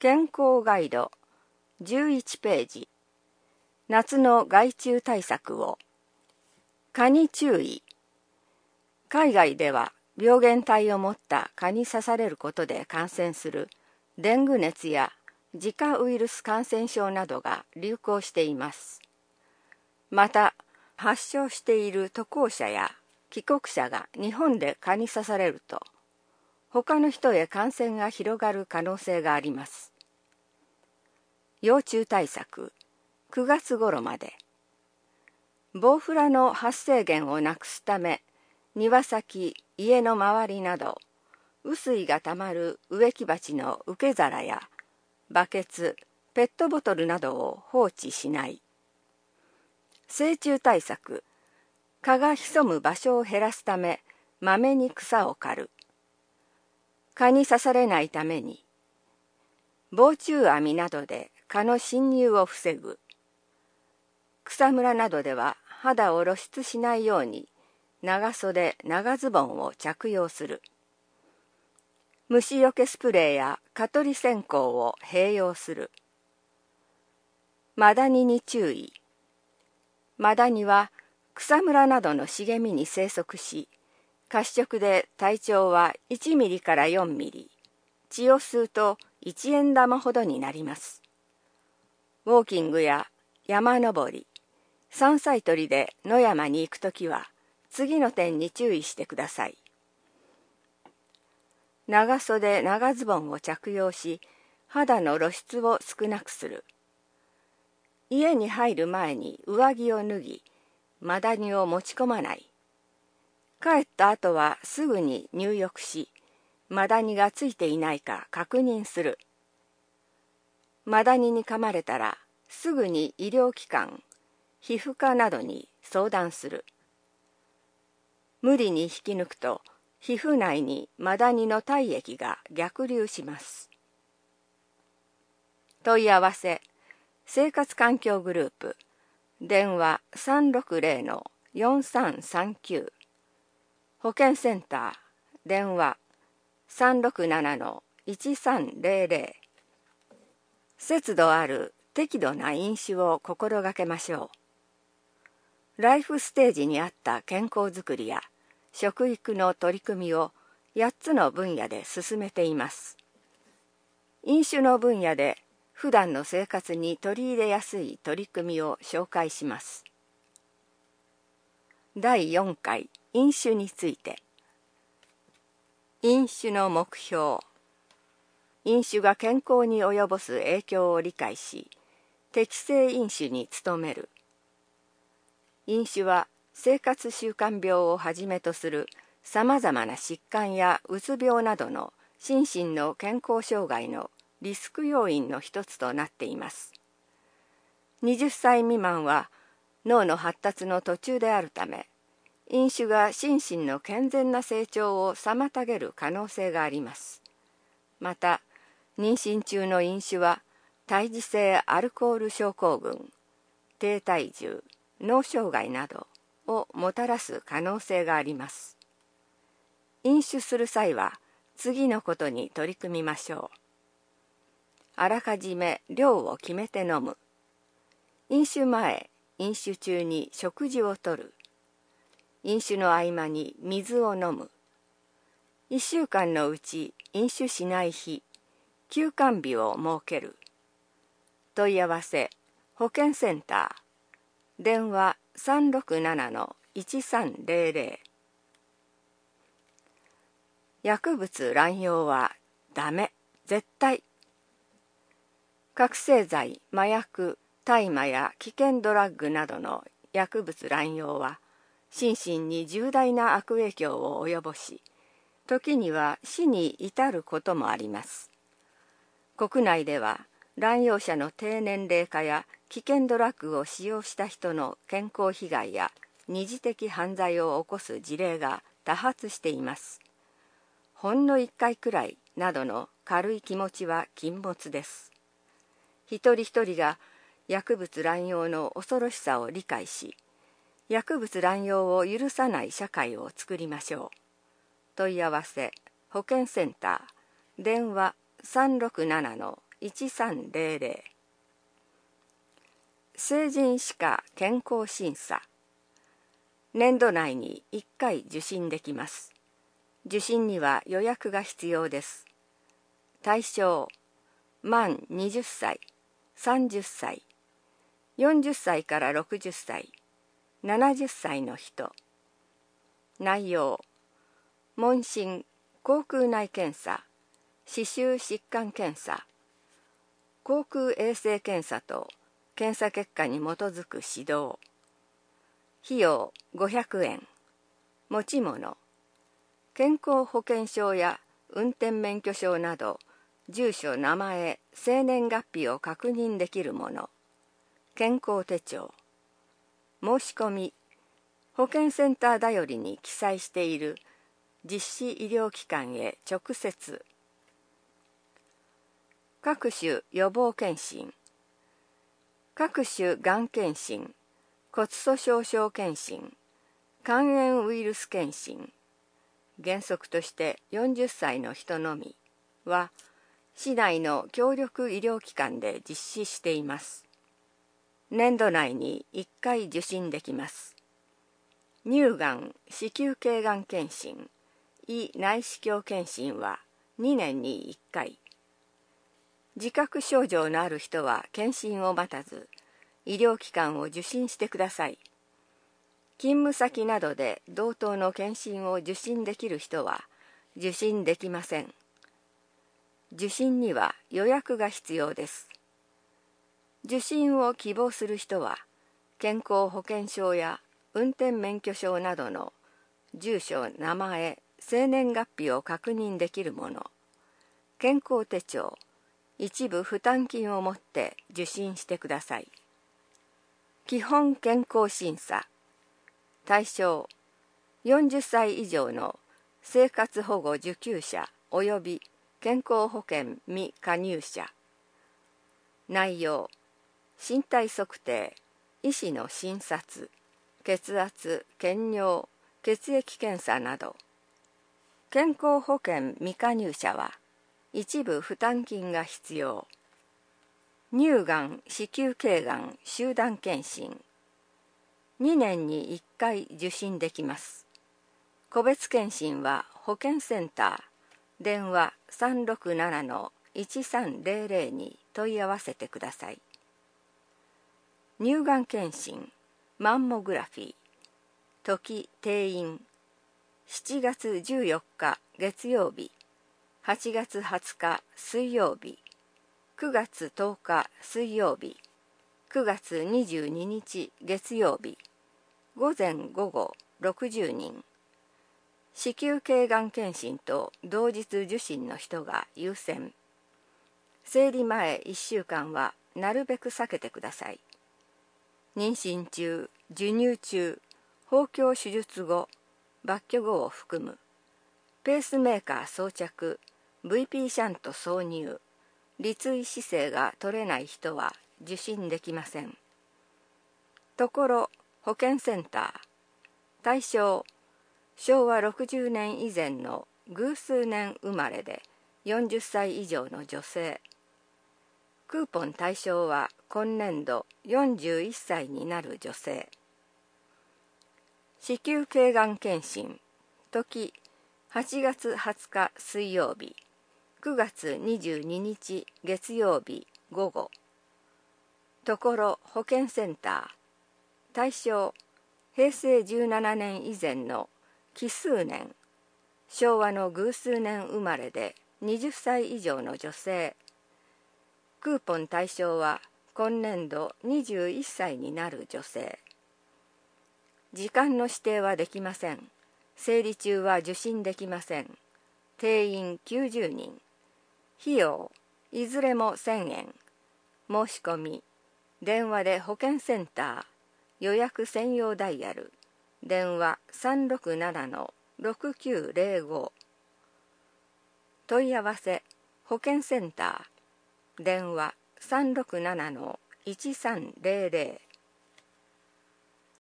健康ガイド11ページ。夏の害虫対策を。蚊に注意。海外では病原体を持った蚊に刺されることで感染するデング熱やジカウイルス感染症などが流行しています。また、発症している渡航者や帰国者が日本で蚊に刺されると、他の人へ感染が広がる可能性があります。幼虫対策、9月頃まで。ボウフラの発生源をなくすため、庭先、家の周りなど、雨水がたまる植木鉢の受け皿や、バケツ、ペットボトルなどを放置しない。成虫対策、蚊が潜む場所を減らすため、まめに草を刈る。蚊に刺されないために、防虫網などで蚊の侵入を防ぐ。草むらなどでは肌を露出しないように長袖長ズボンを着用する。虫よけスプレーや蚊取り線香を併用する。マダニに注意。マダニは草むらなどの茂みに生息し、褐色で体長は1ミリから4ミリ、血を吸うと1円玉ほどになります。ウォーキングや山登り、山菜採りで野山に行くときは、次の点に注意してください。長袖長ズボンを着用し、肌の露出を少なくする。家に入る前に上着を脱ぎ、マダニを持ち込まない。帰った後はすぐに入浴し、マダニがついていないか確認する。マダニに噛まれたら、すぐに医療機関、皮膚科などに相談する。無理に引き抜くと、皮膚内にマダニの体液が逆流します。問い合わせ、生活環境グループ、電話360-4339、保健センター、電話367-1300。節度ある適度な飲酒を心がけましょう。ライフステージに合った健康づくりや食育の取り組みを8つの分野で進めています。飲酒の分野で普段の生活に取り入れやすい取り組みを紹介します。第4回飲酒について。飲酒の目標。飲酒が健康に及ぼす影響を理解し、適正飲酒に努める。飲酒は生活習慣病をはじめとするさまざまな疾患やうつ病などの心身の健康障害のリスク要因の一つとなっています。20歳未満は脳の発達の途中であるため、飲酒が心身の健全な成長を妨げる可能性があります。また、妊娠中の飲酒は胎児性アルコール症候群、低体重、脳障害などをもたらす可能性があります。飲酒する際は次のことに取り組みましょう。あらかじめ量を決めて飲む。飲酒前、飲酒中に食事をとる。飲酒の合間に水を飲む。1週間のうち飲酒しない日、休館日を設ける。問い合わせ、保健センター、電話367-1300。薬物乱用はダメ、絶対。覚醒剤、麻薬、大麻や危険ドラッグなどの薬物乱用は心身に重大な悪影響を及ぼし、時には死に至ることもあります。国内では乱用者の低年齢化や危険ドラッグを使用した人の健康被害や二次的犯罪を起こす事例が多発しています。ほんの1回くらいなどの軽い気持ちは禁物です。一人一人が薬物乱用の恐ろしさを理解し、薬物乱用を許さない社会を作りましょう。問い合わせ、保健センター、電話 1300。成人歯科健康審査。年度内に1回受診できます。受診には予約が必要です。対象、満20歳、30歳、40歳から60歳、70歳の人。内容、問診、口腔内検査、歯周疾患検査、口腔衛生検査と検査結果に基づく指導。費用500円。持ち物、健康保険証や運転免許証など、住所、名前、生年月日を確認できるもの。健康手帳。申し込み、保健センターだよりに記載している実施医療機関へ直接。各種予防検診。各種がん検診、骨粗しょう症検診、肝炎ウイルス検診。原則として40歳の人のみは、市内の協力医療機関で実施しています。年度内に1回受診できます。乳がん、子宮頸がん検診、胃内視鏡検診は2年に1回。自覚症状のある人は検診を待たず、医療機関を受診してください。勤務先などで同等の検診を受診できる人は受診できません。受診には予約が必要です。受診を希望する人は、健康保険証や運転免許証などの住所、名前、生年月日を確認できるもの、健康手帳、一部負担金を持って受診してください。基本健康審査。対象、40歳以上の生活保護受給者及び健康保険未加入者。内容、身体測定、医師の診察、血圧、検尿、血液検査など。健康保険未加入者は一部負担金が必要。乳がん、子宮頸がん集団検診。2年に1回受診できます。個別検診は保健センター、電話 367-1300 に問い合わせてください。乳がん検診、マンモグラフィー、時定員、7月14日月曜日、8月20日水曜日、9月10日水曜日、9月22日月曜日、午前午後60人。子宮頸がん検診と同日受診の人が優先。生理前1週間はなるべく避けてください。妊娠中、授乳中、包協手術後、抜去後を含む。ペースメーカー装着、VP シャント挿入、立位姿勢が取れない人は受診できません。ところ保健センター。対象、昭和60年以前の偶数年生まれで40歳以上の女性。クーポン対象は今年度41歳になる女性。子宮頸がん検診、時8月20日水曜日、9月22日月曜日午後。ところ保健センター。対象、平成17年以前の奇数年、昭和の偶数年生まれで20歳以上の女性。クーポン対象は今年度21歳になる女性。時間の指定はできません。生理中は受診できません。定員90人。費用、いずれも1000円。申し込み、電話で保健センター、予約専用ダイヤル、電話 367-6905。問い合わせ、保健センター、電話 367-1300。